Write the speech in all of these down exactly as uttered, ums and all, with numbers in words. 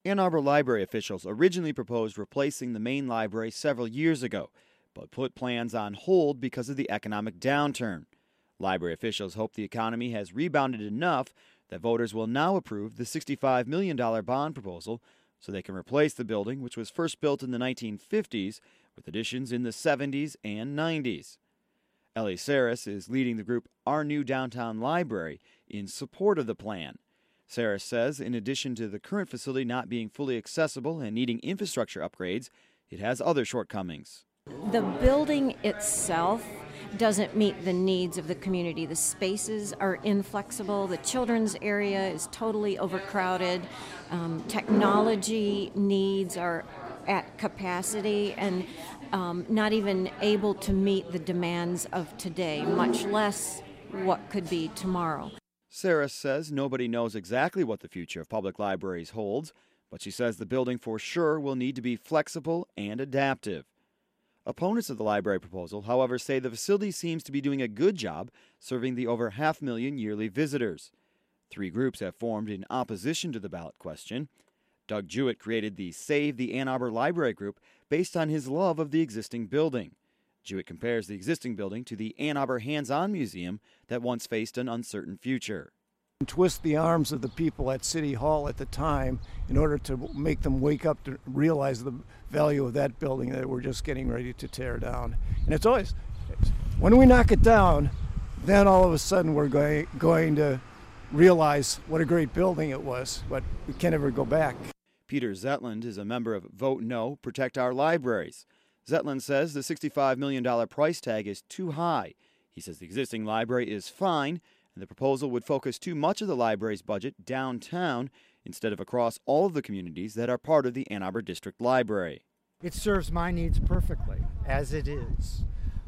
Ann Arbor library officials originally proposed replacing the main library several years ago, but put plans on hold because of the economic downturn. Library officials hope the economy has rebounded enough that voters will now approve the sixty-five million dollars bond proposal so they can replace the building, which was first built in the nineteen fifties, with additions in the seventies and nineties. Ellie Saris is leading the group Our New Downtown Library in support of the plan. Saris says in addition to the current facility not being fully accessible and needing infrastructure upgrades, it has other shortcomings. The building itself doesn't meet the needs of the community. The spaces are inflexible. The children's area is totally overcrowded. Um, technology needs are at capacity and um, not even able to meet the demands of today, much less what could be tomorrow. Saris says nobody knows exactly what the future of public libraries holds, but she says the building for sure will need to be flexible and adaptive. Opponents of the library proposal, however, say the facility seems to be doing a good job serving the over half million yearly visitors. Three groups have formed in opposition to the ballot question. Doug Jewett created the Save the Ann Arbor Library Group based on his love of the existing building. Jewett compares the existing building to the Ann Arbor Hands-On Museum that once faced an uncertain future. Twist the arms of the people at City Hall at the time in order to make them wake up to realize the value of that building that we're just getting ready to tear down. And it's always, when we knock it down, then all of a sudden we're going, going to realize what a great building it was, but we can't ever go back. Peter Zetland is a member of Vote No, Protect Our Libraries. Zetland says the sixty-five million dollars price tag is too high. He says the existing library is fine, and the proposal would focus too much of the library's budget downtown instead of across all of the communities that are part of the Ann Arbor District Library. It serves my needs perfectly, as it is.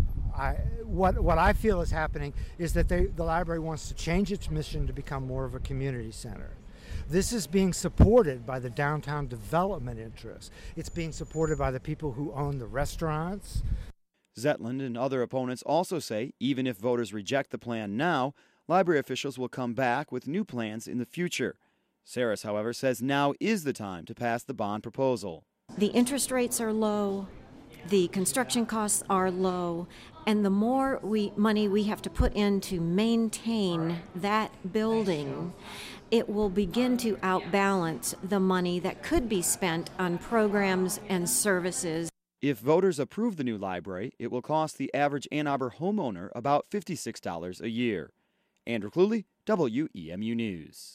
I, what, what I feel is happening is that they, the library wants to change its mission to become more of a community center. This is being supported by the downtown development interests. It's being supported by the people who own the restaurants. Zetland and other opponents also say even if voters reject the plan now, library officials will come back with new plans in the future. Saris, however, says now is the time to pass the bond proposal. The interest rates are low, the construction costs are low, and the more we, money we have to put in to maintain that building, it will begin to outbalance the money that could be spent on programs and services. If voters approve the new library, it will cost the average Ann Arbor homeowner about fifty-six dollars a year. Andrew Cluley, W E M U News.